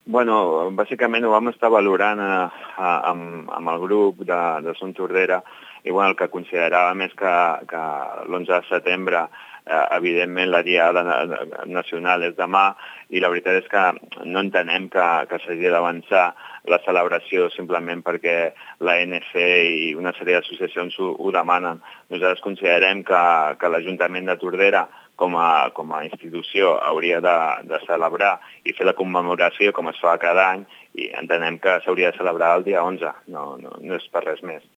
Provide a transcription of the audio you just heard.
Bueno, bàsicament ho vam estar valorant amb el grup de Som Tordera i el que consideràvem és que l'11 de setembre, evidentment, la Diada Nacional és demà i la veritat és que no entenem que s'hagi d'avançar la celebració simplement perquè l'ANC i una sèrie d'associacions ho demanen. Nosaltres considerem que l'Ajuntament de Tordera com a institució hauria de celebrar i fer la commemoració com es fa cada any i entenem que s'hauria de celebrar el dia 11, no és per res més.